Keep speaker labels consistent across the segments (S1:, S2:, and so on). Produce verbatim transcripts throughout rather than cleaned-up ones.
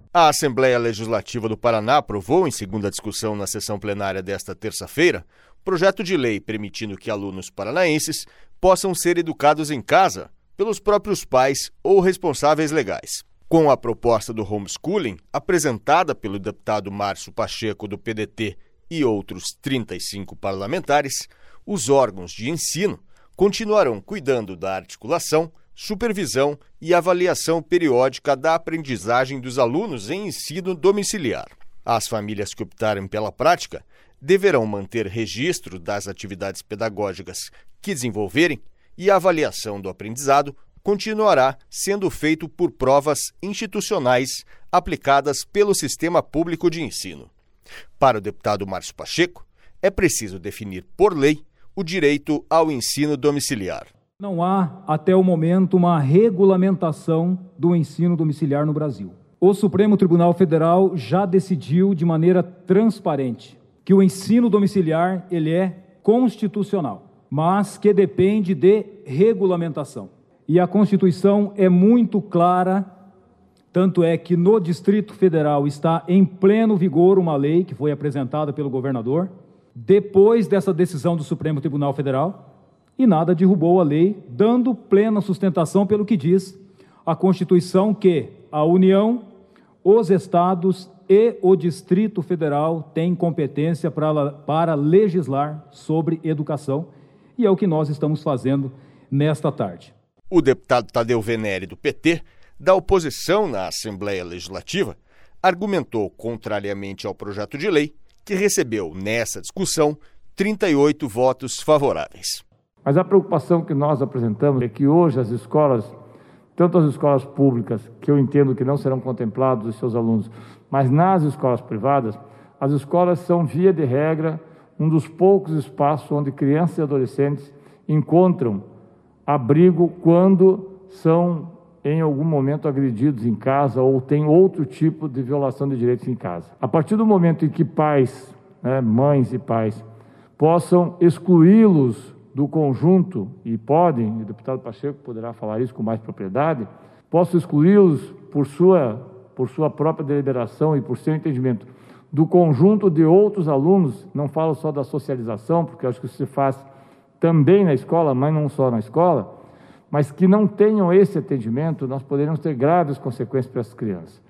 S1: A Assembleia Legislativa do Paraná aprovou, em segunda discussão na sessão plenária desta terça-feira, projeto de lei permitindo que alunos paranaenses possam ser educados em casa pelos próprios pais ou responsáveis legais. Com a proposta do homeschooling, apresentada pelo deputado Márcio Pacheco, do P D T, e outros trinta e cinco parlamentares, os órgãos de ensino continuarão cuidando da articulação, supervisão e avaliação periódica da aprendizagem dos alunos em ensino domiciliar. As famílias que optarem pela prática deverão manter registro das atividades pedagógicas que desenvolverem e a avaliação do aprendizado continuará sendo feito por provas institucionais aplicadas pelo Sistema Público de Ensino. Para o deputado Márcio Pacheco, é preciso definir por lei o direito ao ensino domiciliar.
S2: Não há, até o momento, uma regulamentação do ensino domiciliar no Brasil. O Supremo Tribunal Federal já decidiu de maneira transparente que o ensino domiciliar ele é constitucional, mas que depende de regulamentação. E a Constituição é muito clara, tanto é que no Distrito Federal está em pleno vigor uma lei que foi apresentada pelo governador, depois dessa decisão do Supremo Tribunal Federal, e nada derrubou a lei, dando plena sustentação pelo que diz a Constituição, que a União, os Estados e o Distrito Federal têm competência para, para legislar sobre educação, e é o que nós estamos fazendo nesta tarde.
S1: O deputado Tadeu Venere, do P T, da oposição na Assembleia Legislativa, argumentou, contrariamente ao projeto de lei, que recebeu, nessa discussão, trinta e oito votos favoráveis.
S3: Mas a preocupação que nós apresentamos é que hoje as escolas, tanto as escolas públicas, que eu entendo que não serão contemplados os seus alunos, mas nas escolas privadas, as escolas são, via de regra, um dos poucos espaços onde crianças e adolescentes encontram abrigo quando são, em algum momento, agredidos em casa ou têm outro tipo de violação de direitos em casa. A partir do momento em que pais, né, mães e pais, possam excluí-los do conjunto, e podem, e o deputado Pacheco poderá falar isso com mais propriedade, possam excluí-los por sua, por sua própria deliberação e por seu entendimento, do conjunto de outros alunos, não falo só da socialização, porque acho que isso se faz também na escola, mas não só na escola, mas que não tenham esse atendimento, nós poderemos ter graves consequências para essas crianças.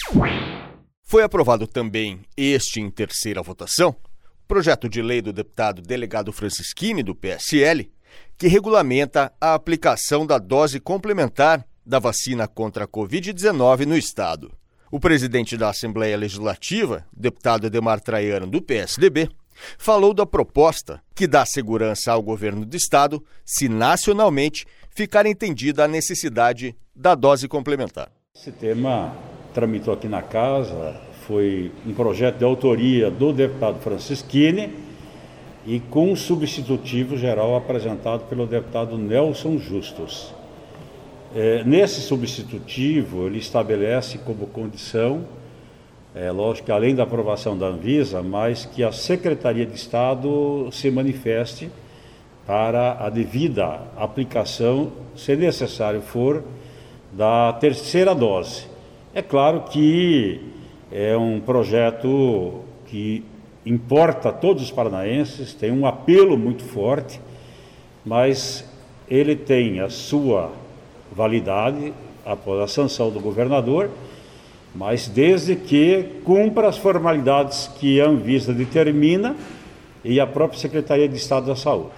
S1: Foi aprovado também, este em terceira votação, projeto de lei do deputado delegado Francischini, do P S L, que regulamenta a aplicação da dose complementar da vacina contra a covid dezenove no Estado. O presidente da Assembleia Legislativa, deputado Edemar Traiano, do P S D B, falou da proposta que dá segurança ao governo do Estado se nacionalmente ficar entendida a necessidade da dose complementar.
S4: Esse tema tramitou aqui na Casa. Foi um projeto de autoria do deputado Francischini e com um substitutivo geral apresentado pelo deputado Nelson Justus. É, nesse substitutivo, ele estabelece como condição, é, lógico que além da aprovação da Anvisa, mas que a Secretaria de Estado se manifeste para a devida aplicação, se necessário for, da terceira dose. É claro que é um projeto que importa a todos os paranaenses, tem um apelo muito forte, mas ele tem a sua validade após a sanção do governador, mas desde que cumpra as formalidades que a Anvisa determina e a própria Secretaria de Estado da Saúde.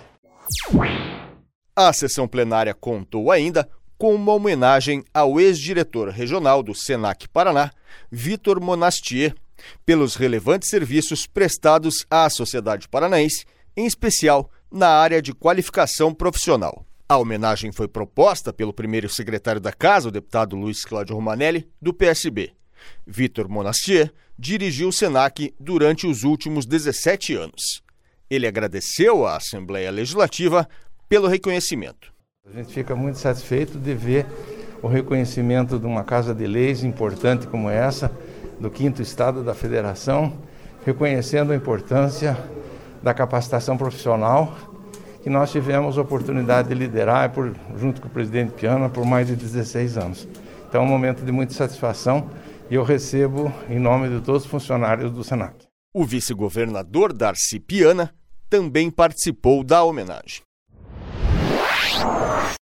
S1: A sessão plenária contou ainda com uma homenagem ao ex-diretor regional do Senac Paraná, Vitor Monastier, pelos relevantes serviços prestados à sociedade paranaense, em especial na área de qualificação profissional. A homenagem foi proposta pelo primeiro secretário da Casa, o deputado Luiz Cláudio Romanelli, do P S B. Vitor Monastier dirigiu o Senac durante os últimos dezessete anos. Ele agradeceu à Assembleia Legislativa pelo reconhecimento.
S5: A gente fica muito satisfeito de ver o reconhecimento de uma casa de leis importante como essa, do quinto estado da federação, reconhecendo a importância da capacitação profissional que nós tivemos a oportunidade de liderar por, junto com o presidente Piana por mais de dezesseis anos. Então é um momento de muita satisfação e eu recebo em nome de todos os funcionários do Senac.
S1: O vice-governador Darcy Piana também participou da homenagem.